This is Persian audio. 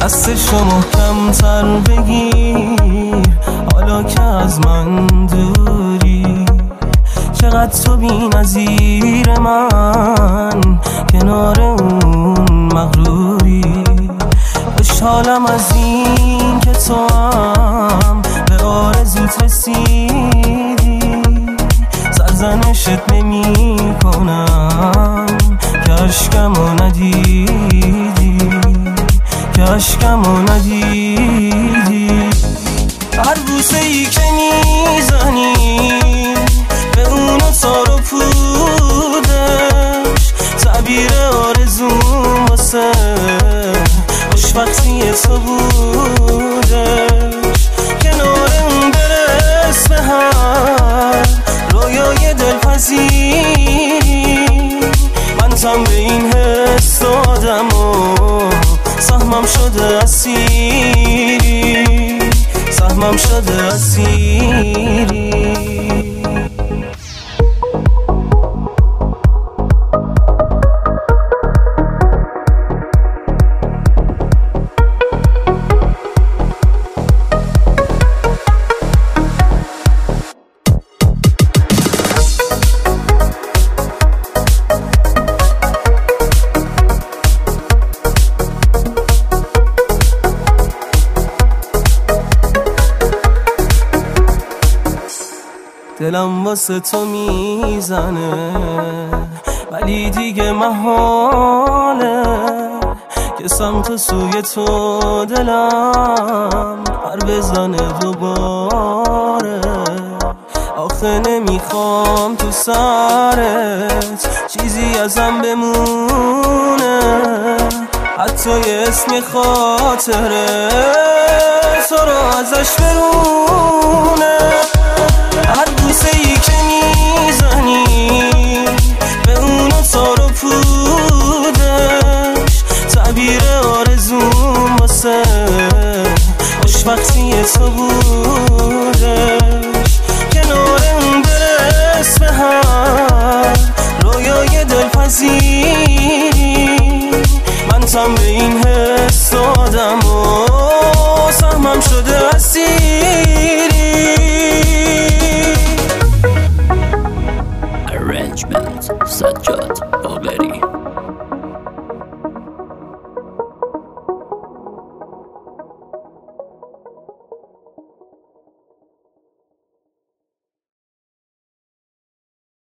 دستشو محکم‌تر بگیر حالا که از من دوری. چقدر تو بی‌نظیر من کنار اون مغروری. خوشحالم از این که تو هم به آرزوت رسیدی. سرزنشت نمی کنم که عشقمو ندیدی، که عشقمو ندیدی. هر بوسه ای که میزنی به اون تار و پودش تعبیر آرزوم واسه خوشبختی تو بودش. کنار اون برس به هر رویای دلپذیری. من تم به این حس دادم و سهمم شده اسیری، سهمم شده اسیری. دلم واسه تو میزنه ولی دیگه محاله که سمت سوی تو دلم پر بزنه دوباره. آخه نمیخوام تو سرت چیزی ازم بمونه، حتی یه اسم خاطره تو رو ازش برونه. هر بوسه ای که میزنی به اون تار و پودش تعبیر آرزوم واسه خوشبختی تو بودش. کنار اون برس به هر رویای دلپذیری. من تم به این